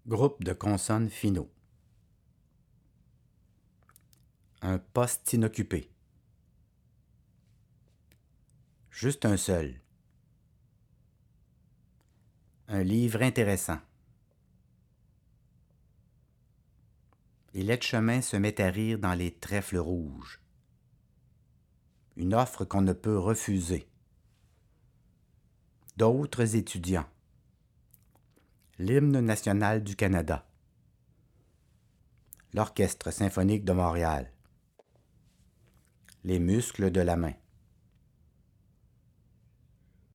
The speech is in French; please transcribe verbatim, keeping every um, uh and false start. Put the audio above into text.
Groupe de consonnes finaux. Un poste inoccupé. Juste un seul. Un livre intéressant. Les laids de chemin se mettent à rire dans les trèfles rouges. Une offre qu'on ne peut refuser. D'autres étudiants. L'hymne national du Canada. L'Orchestre symphonique de Montréal. Les muscles de la main.